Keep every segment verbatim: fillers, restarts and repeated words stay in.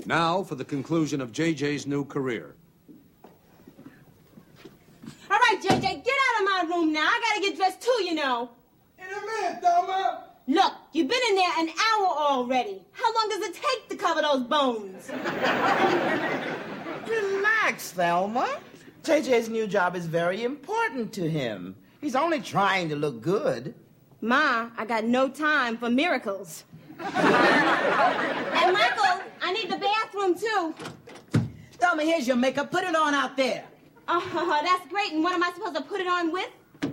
Now for the conclusion of J J's new career. All right, J J, get out of my room now. I gotta get dressed too, you know. In a minute, Thelma. Look, you've been in there an hour already. How long does it take to cover those bones? Relax, Thelma. J J's new job is very important to him. He's only trying to look good. Ma, I got no time for miracles. And Michael, I need the bathroom, too. Thelma, here's your makeup. Put it on out there. Oh, that's great. And what am I supposed to put it on with?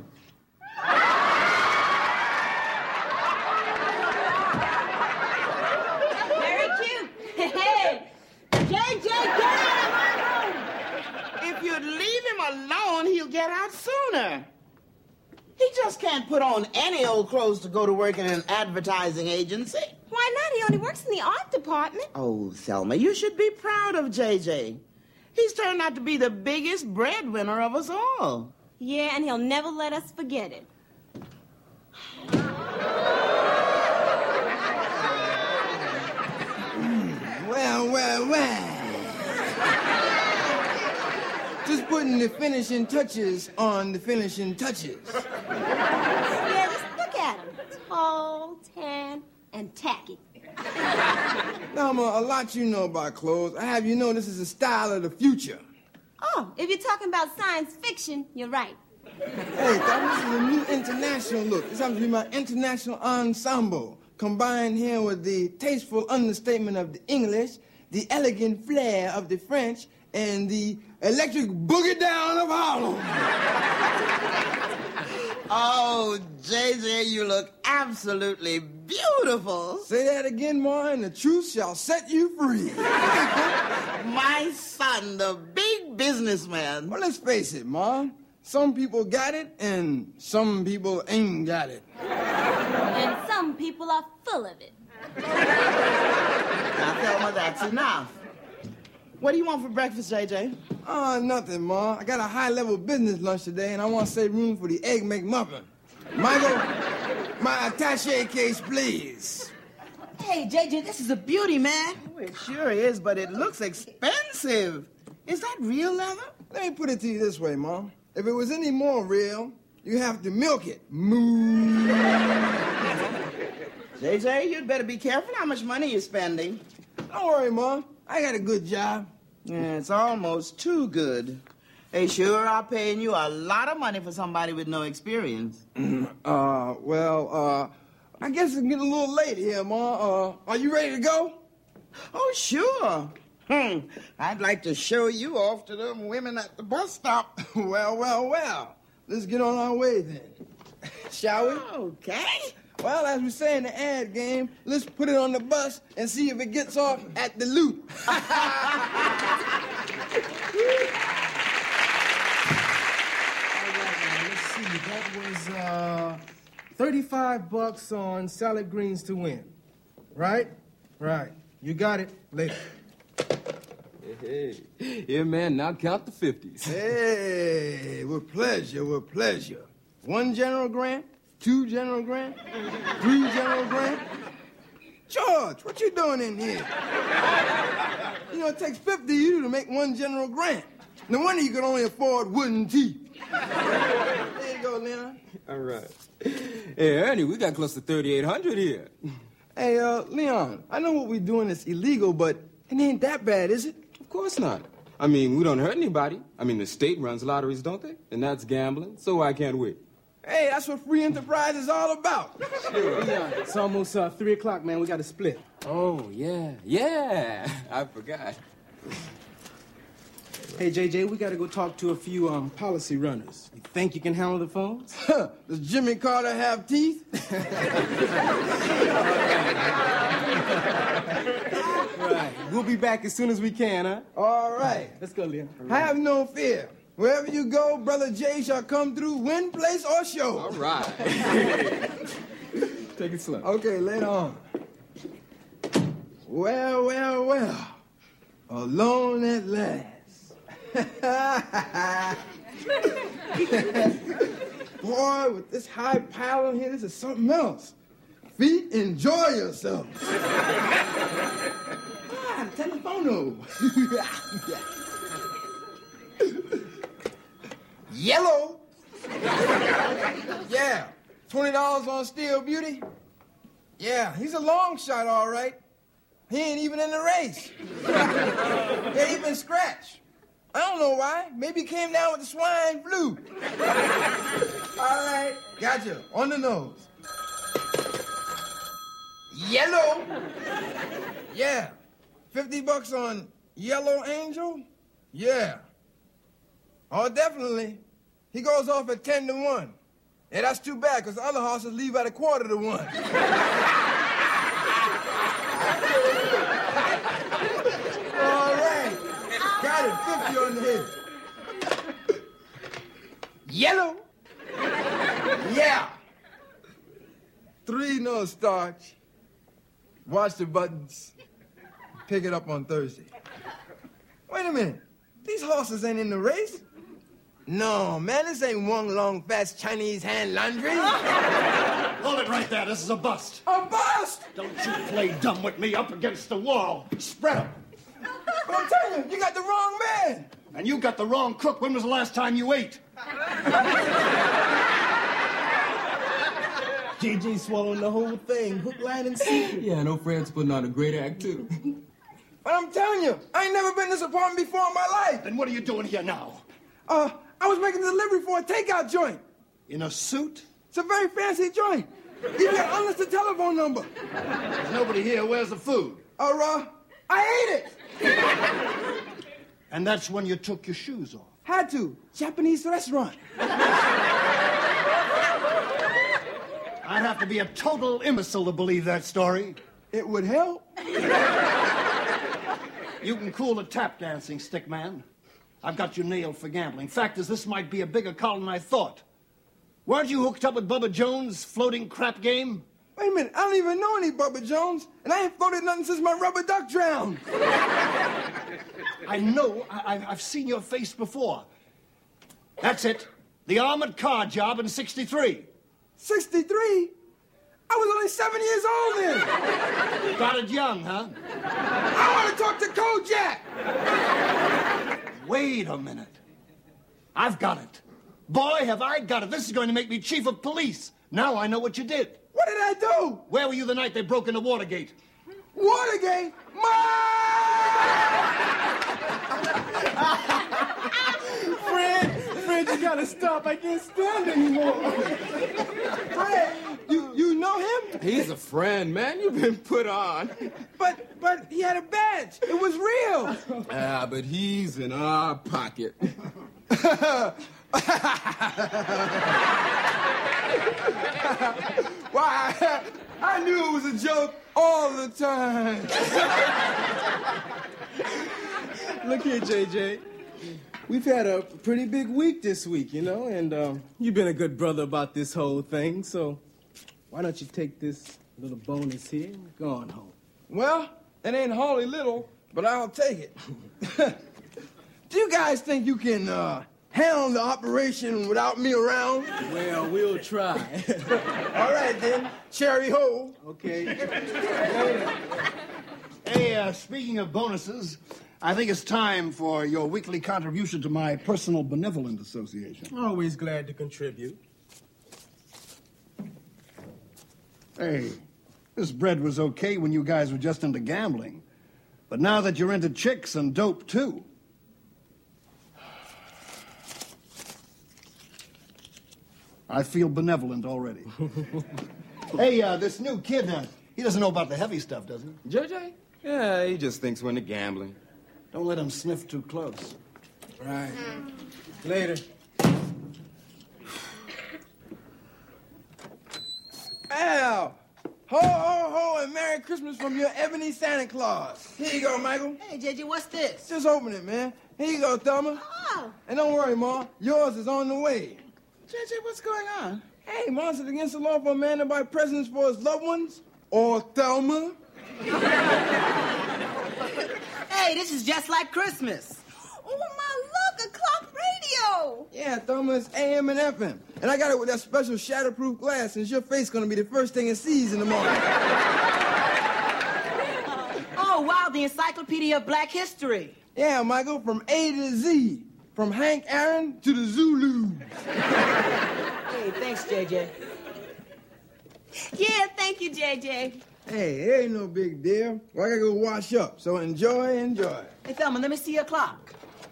Very cute. Hey, J J, get out of my room. If you'd leave him alone, he'll get out sooner. He just can't put on any old clothes to go to work in an advertising agency. Why not? He only works in the art department. Oh, Thelma, you should be proud of J J. He's turned out to be the biggest breadwinner of us all. Yeah, and he'll never let us forget it. Well, well, well. Just putting the finishing touches on the finishing touches. Yeah, just look at him. Tall, tan, and tacky. Thelma, a lot you know about clothes. I have you know this is the style of the future. Oh, if you're talking about science fiction, you're right. Hey, Thelma, this is a new international look. This happens to be my international ensemble, combined here with the tasteful understatement of the English, the elegant flair of the French, and the electric boogie down of Harlem. Oh, J J, you look absolutely beautiful. Say that again, Ma, and the truth shall set you free. My son, the big businessman. Well, let's face it, Ma. Some people got it, and some people ain't got it. And some people are full of it. Now, Thelma, that's enough. What do you want for breakfast, J J? Oh, nothing, Ma. I got a high-level business lunch today, and I want to save room for the Egg McMuffin. Michael, my attaché case, please. Hey, J J, this is a beauty, man. Oh, it sure is, but it looks expensive. Is that real leather? Let me put it to you this way, Mom. If it was any more real, you have to milk it. Moo. J J, you'd better be careful how much money you're spending. Don't worry, Mom. I got a good job. Yeah, it's almost too good. They sure are paying you a lot of money for somebody with no experience. uh, well, uh, I guess it's getting a little late here, Ma. Uh, are you ready to go? Oh, sure. Hmm. I'd like to show you off to them women at the bus stop. Well, well, well. Let's get on our way then. Shall we? Okay. Well, as we say in the ad game, let's put it on the bus and see if it gets off at the loop. All right, now, let's see. That was uh, thirty-five bucks on salad greens to win. Right? Right. You got it. Later. Hey, hey. Yeah, man, now count the fifties. Hey, with pleasure, with pleasure. One General Grant, two General Grant, three General Grant. George, what you doing in here? You know, it takes fifty of you to make one General Grant. No wonder you could only afford wooden teeth. There you go, Leon. All right. Hey, Ernie, we got close to thirty-eight hundred here. Hey, uh, Leon, I know what we're doing is illegal, but it ain't that bad, is it? Of course not. I mean, we don't hurt anybody. I mean, the state runs lotteries, don't they? And that's gambling, so why can't we? Hey, that's what free enterprise is all about. Sure. Leon, it's almost uh, three o'clock, man. We got to split. Oh, yeah, yeah. I forgot. Hey, J J, we got to go talk to a few um, policy runners. You think you can handle the phones? Does Jimmy Carter have teeth? Right. We'll be back as soon as we can, huh? All right. Let's go, Leon. Have no fear. Wherever you go, Brother Jay shall come through, win, place, or show. All right. Take it slow. Okay, later on. Well, well, well. Alone at last. Boy, with this high power here, this is something else. Feet, enjoy yourself. God, telephone. Yellow. Yeah. twenty dollars on Steel Beauty? Yeah, he's a long shot, all right. He ain't even in the race. Yeah, he been scratched. I don't know why. Maybe he came down with the swine flu. All right, gotcha. On the nose. Yellow. Yeah. fifty bucks on Yellow Angel? Yeah. Oh, definitely. He goes off at ten to one. Yeah, that's too bad, because the other horses leave at a quarter to one. All right. Got it. fifty on the head. Yellow. Yeah. Three no starch. Watch the buttons. Pick it up on Thursday. Wait a minute. These horses ain't in the race. No, man, this ain't one long, fast Chinese hand laundry. Hold it right there. This is a bust. A bust? Don't you play dumb with me up against the wall. Spread 'em. But I'm telling you, you got the wrong man. And you got the wrong cook. When was the last time you ate? J J swallowing the whole thing, hook, line, and sinker. Yeah, no Fred's putting on a great act, too. But I'm telling you, I ain't never been in this apartment before in my life. Then what are you doing here now? Uh, I was making a delivery for a takeout joint. In a suit? It's a very fancy joint. You got unlisted telephone number. There's nobody here. Where's the food? Uh, uh, I ate it. And that's when you took your shoes off. Had to. Japanese restaurant. I'd have to be a total imbecile to believe that story. It would help. You can cool the tap dancing, stick man. I've got you nailed for gambling. Fact is, this might be a bigger call than I thought. Weren't you hooked up with Bubba Jones' floating crap game? Wait a minute, I don't even know any Bubba Jones, and I ain't floated nothing since my rubber duck drowned. I know. I, I've seen your face before. That's it. The armored car job in sixty-three. sixty-three? I was only seven years old then. Got it young, huh? I want to talk to Kojak. Wait a minute. I've got it. Boy, have I got it. This is going to make me chief of police. Now I know what you did. What did I do? Where were you the night they broke into Watergate? Watergate? Fred, Fred, you gotta stop. I can't stand anymore. Fred, you, you know him? He's a friend, man. You've been put on. But, but he had a badge. It was real. Ah, but he's in our pocket. Why, I knew it was a joke all the time. Look here, J J. We've had a pretty big week this week, you know, and um, you've been a good brother about this whole thing, so why don't you take this little bonus here and go on home? Well, it ain't wholly little, but I'll take it. Do you guys think you can uh, handle the operation without me around? Well, we'll try. All right, then. Cherry ho. Okay. Hey, uh, speaking of bonuses, I think it's time for your weekly contribution to my Personal Benevolent Association. Always glad to contribute. Hey, this bread was okay when you guys were just into gambling. But now that you're into chicks and dope, too. I feel benevolent already. Hey, uh, this new kid, uh, he doesn't know about the heavy stuff, does he? J J? Yeah, he just thinks we're into gambling. Don't let him sniff too close. Right. Later. Al, ho, ho, ho, and Merry Christmas from your ebony Santa Claus. Here you go, Michael. Hey, J J, what's this? Just open it, man. Here you go, Thelma. Oh. And don't worry, Ma. Yours is on the way. J J, what's going on? Hey, Ma, is it against the law for a man to buy presents for his loved ones? Or Thelma? Hey, this is just like Christmas. Oh, my, look, a clock radio. Yeah, Thelma, it's A M and F M. And I got it with that special shatterproof glass, since your face gonna be the first thing it sees in the morning. Oh, Oh, wow, the Encyclopedia of Black History. Yeah, Michael, from A to Z. From Hank Aaron to the Zulus. Hey, thanks, J J. Yeah, thank you, J J. Hey, it ain't no big deal. Well, I gotta go wash up, so enjoy, enjoy. Hey, Thelma, let me see your clock.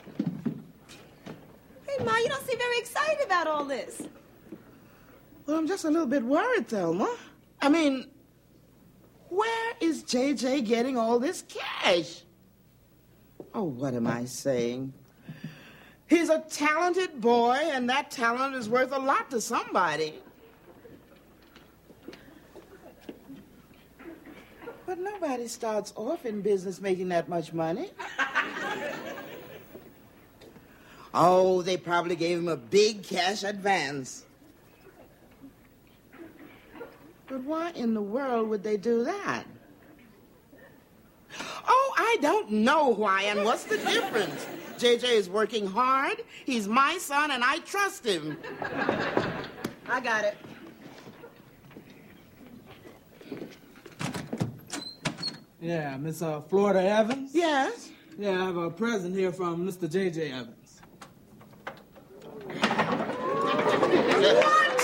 Hey, Ma, you don't seem very excited about all this. Well, I'm just a little bit worried, Thelma. I mean, where is J J getting all this cash? Oh, what am I saying? He's a talented boy, and that talent is worth a lot to somebody. But nobody starts off in business making that much money. Oh, they probably gave him a big cash advance. But why in the world would they do that? Oh, I don't know why, and what's the difference? J J is working hard, he's my son, and I trust him. I got it. Yeah, Miss uh, Florida Evans? Yes? Yeah, I have a present here from Mister J J Evans. What?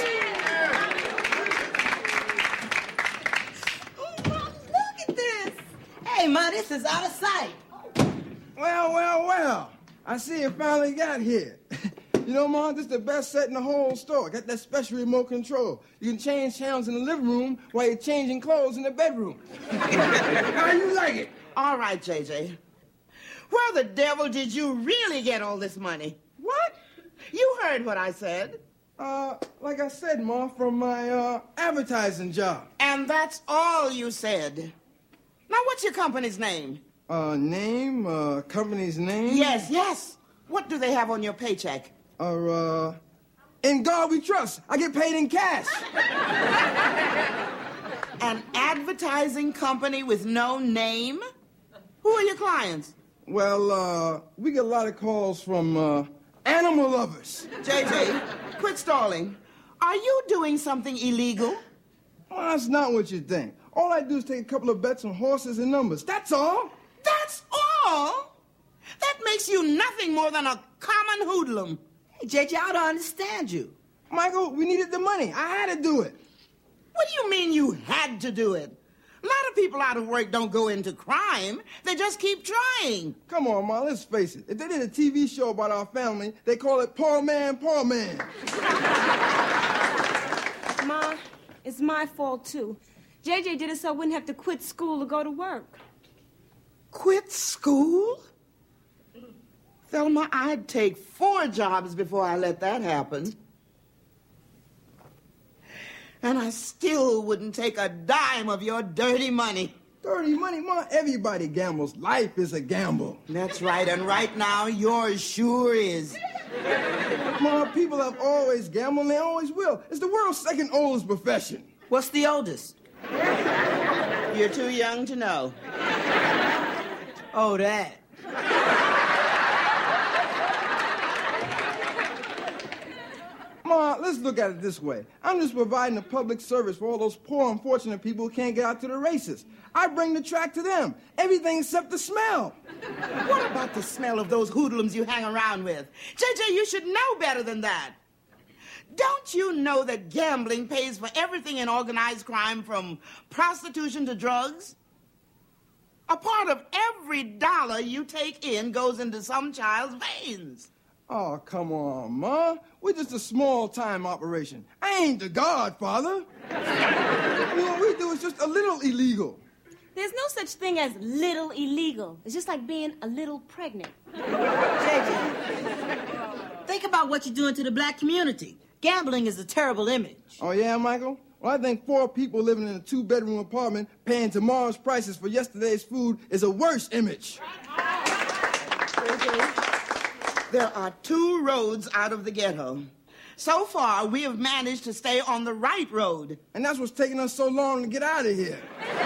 Oh, Mom, look at this. Hey, Ma, this is out of sight. Well, well, well. I see you finally got here. You know, Mom, this is the best set in the whole store. Got that special remote control. You can change channels in the living room while you're changing clothes in the bedroom. How you like it? All right, J J. Where the devil did you really get all this money? What? You heard what I said. Uh, like I said, Ma, from my, uh, advertising job. And that's all you said. Now, what's your company's name? Uh, name, uh, company's name? Yes, yes. What do they have on your paycheck? Or, uh, In God We Trust. I get paid in cash. An advertising company with no name? Who are your clients? Well, uh, we get a lot of calls from, uh, animal lovers. J J, quit stalling. Are you doing something illegal? Well, that's not what you think. All I do is take a couple of bets on horses and numbers. That's all. That's all? That makes you nothing more than a common hoodlum. Hey, J J, I don't understand you. Michael, we needed the money. I had to do it. What do you mean you had to do it? A lot of people out of work don't go into crime. They just keep trying. Come on, Ma, let's face it. If they did a T V show about our family, they call it Poor Man, Poor Man. Ma, it's my fault, too. J J did it so I wouldn't have to quit school to go to work. Quit school? Thelma, I'd take four jobs before I let that happen. And I still wouldn't take a dime of your dirty money. Dirty money, Ma, everybody gambles. Life is a gamble. That's right, and right now, yours sure is. Ma, people have always gambled and they always will. It's the world's second oldest profession. What's the oldest? You're too young to know. Oh, that. Ma, let's look at it this way. I'm just providing a public service for all those poor, unfortunate people who can't get out to the races. I bring the track to them. Everything except the smell. What about the smell of those hoodlums you hang around with? J J, you should know better than that. Don't you know that gambling pays for everything in organized crime, from prostitution to drugs? A part of every dollar you take in goes into some child's veins. Oh, come on, Ma. We're just a small-time operation. I ain't the Godfather. I mean, what we do is just a little illegal. There's no such thing as little illegal. It's just like being a little pregnant. J J, think about what you're doing to the black community. Gambling is a terrible image. Oh, yeah, Michael? Well, I think four people living in a two-bedroom apartment paying tomorrow's prices for yesterday's food is a worse image. J J, there are two roads out of the ghetto. So far, we have managed to stay on the right road. And that's what's taking us so long to get out of here.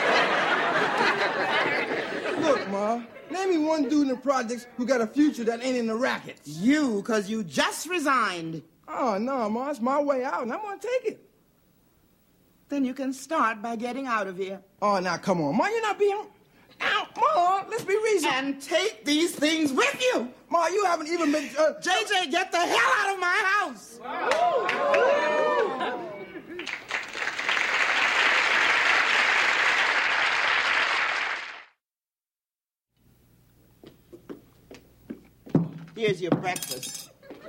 Look, Ma, name me one dude in the projects who got a future that ain't in the rackets. You, because you just resigned. Oh, no, Ma, it's my way out, and I'm gonna take it. Then you can start by getting out of here. Oh, now, come on, Ma, you're not being... Now, Ma, let's be reasonable. And take these things with you. Ma, you haven't even been... Uh... J J, get the hell out of my house. Here's your breakfast.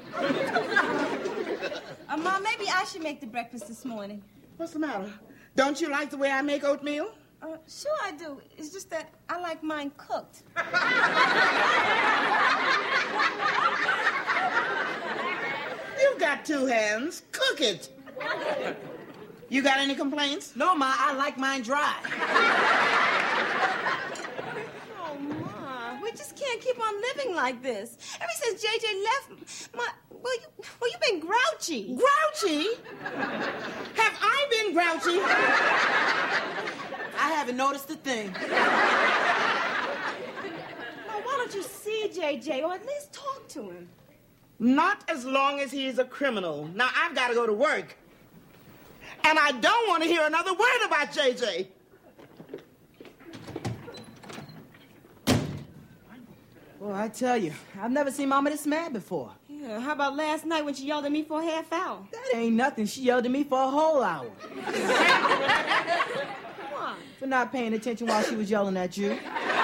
Uh, Mom, maybe I should make the breakfast this morning. What's the matter? Don't you like the way I make oatmeal? Uh, sure I do. It's just that I like mine cooked. You've got two hands. Cook it. You got any complaints? No, Ma, I like mine dry. Oh, Ma, we just can't keep on living like this. Ever since J J left, Ma, well, you, well, you've been grouchy. Grouchy? Have I been grouchy? I haven't noticed a thing. Ma, why don't you see J J, or at least talk to him? Not as long as he is a criminal. Now, I've got to go to work. And I don't want to hear another word about J J. Well, I tell you, I've never seen Mama this mad before. Yeah, how about last night when she yelled at me for a half hour? That ain't nothing. She yelled at me for a whole hour. Why? For not paying attention while she was yelling at you.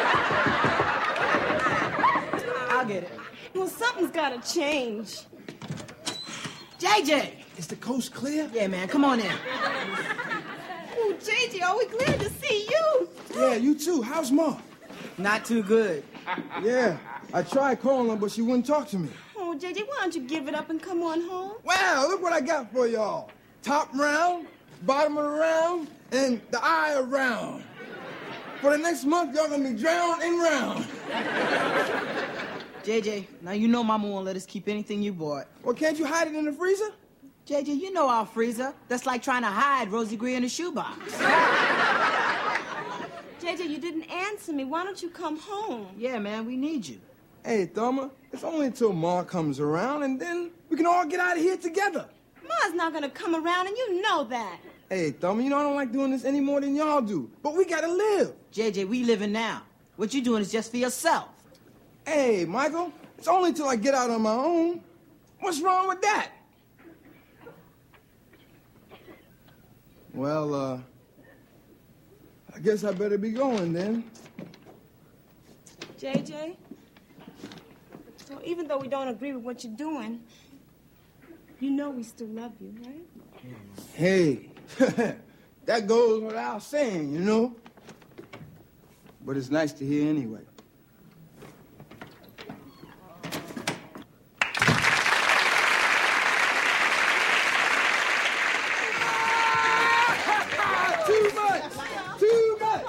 I'll get it. Well, something's got to change. J J! Is the coast clear? Yeah, man, come on in. Oh, J J, are we glad to see you? Yeah, you too. How's Ma? Not too good. Yeah, I tried calling her, but she wouldn't talk to me. Oh, J J, why don't you give it up and come on home? Wow, look what I got for y'all. Top round, bottom of the round, and the eye of round. For the next month, y'all gonna be drowned in round. J J, now you know Mama won't let us keep anything you bought. Well, can't you hide it in the freezer? J J, you know our freezer. That's like trying to hide Rosie Gray in a shoebox. J J, you didn't answer me. Why don't you come home? Yeah, man, we need you. Hey, Thelma, it's only until Ma comes around, and then we can all get out of here together. Ma's not gonna come around, and you know that. Hey, Thelma, you know I don't like doing this any more than y'all do, but we gotta live. J J, we living now. What you doing is just for yourself. Hey, Michael, it's only till I get out on my own. What's wrong with that? Well, uh, I guess I better be going then. J J, so even though we don't agree with what you're doing, you know we still love you, right? Hey, that goes without saying, you know? But it's nice to hear anyway. Too much! Too much!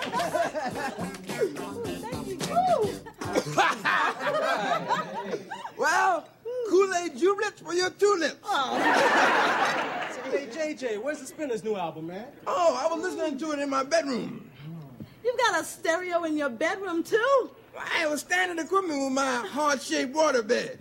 Well, Kool-Aid jubilants for your tulips. Hey, J J, where's the Spinners' new album, man? Oh, I was listening to it in my bedroom. You've got a stereo in your bedroom, too? I was standing equipment with my heart-shaped waterbed.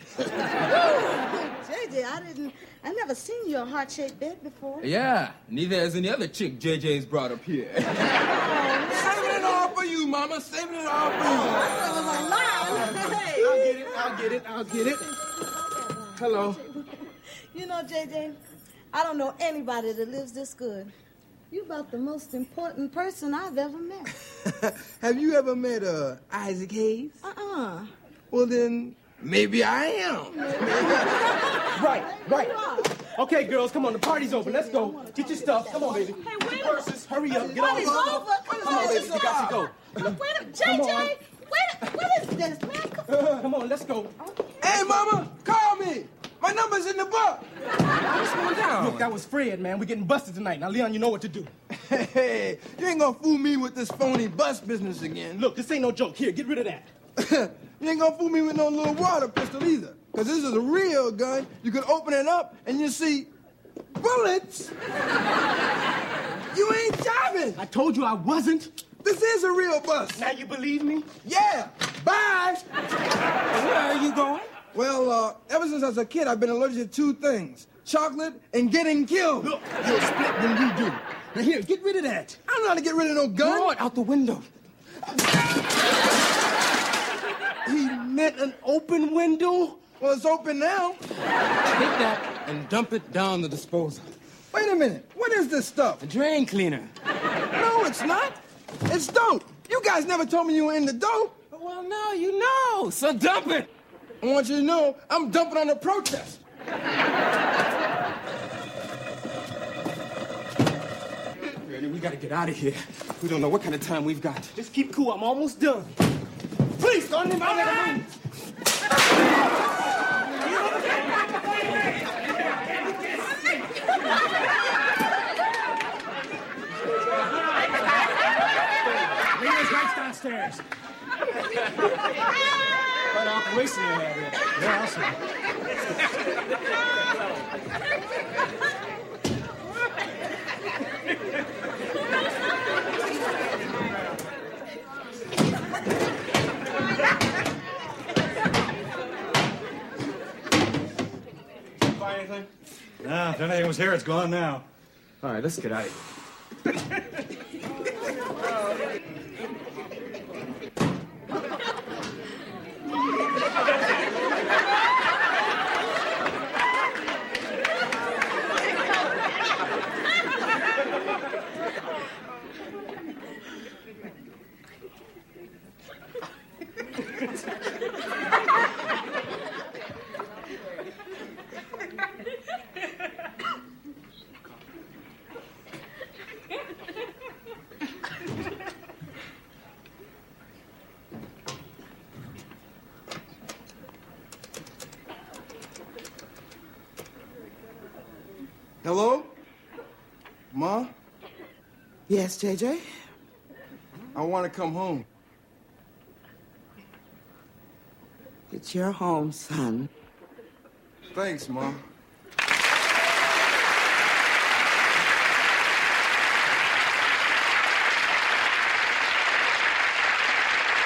J J, I didn't... I never seen your heart-shaped bed before. Yeah, neither has any other chick J J's brought up here. Saving it all for you, Mama. Saving it all for you. I'll get it, I'll get it, I'll get it. Hello. You know, J J, I don't know anybody that lives this good. You're about the most important person I've ever met. Have you ever met uh, Isaac Hayes? Uh-uh. Well, then, maybe I am. Right, right. Okay, girls, come on, the party's open. Let's go. Get your stuff. Come on, baby. Hey, wait a Purses, hurry up. Get What on. is over? Come on, baby. We got to go. Wait a minute, J J! Come on. Wait a, what is this, man? Come Come on, let's go. Hey, Mama, call me. My number's in the book. What's going down? Look, that was Fred, man. We're getting busted tonight. Now, Leon, you know what to do. Hey, you ain't gonna fool me with this phony bus business again. Look, this ain't no joke. Here, get rid of that. You ain't gonna fool me with no little water pistol either. Because this is a real gun. You can open it up and you see bullets. You ain't jiving. I told you I wasn't. This is a real bus. Now you believe me? Yeah. Bye. Where are you going? Well, uh, ever since I was a kid, I've been allergic to two things. Chocolate and getting killed. Look, you'll split when we do. Now here, get rid of that. I don't know how to get rid of no gun. Throw it out the window. He meant an open window? Well, it's open now. Take that and dump it down the disposal. Wait a minute. What is this stuff? A drain cleaner. No, it's not. It's dope. You guys never told me you were in the dope. Well, now you know, so dump it. I want you to know I'm dumping on the protest. Randy, we gotta get out of here. We don't know what kind of time we've got. Just keep cool. I'm almost done. Please, don't invite me to leave. Lena's right downstairs. Quite an operation you had here. Yeah, I'll Buy anything? Nah, if anything was here, it's gone now. All right, let's get out of here. Hello? Ma? Yes, J J? I want to come home. It's your home, son. Thanks, Ma.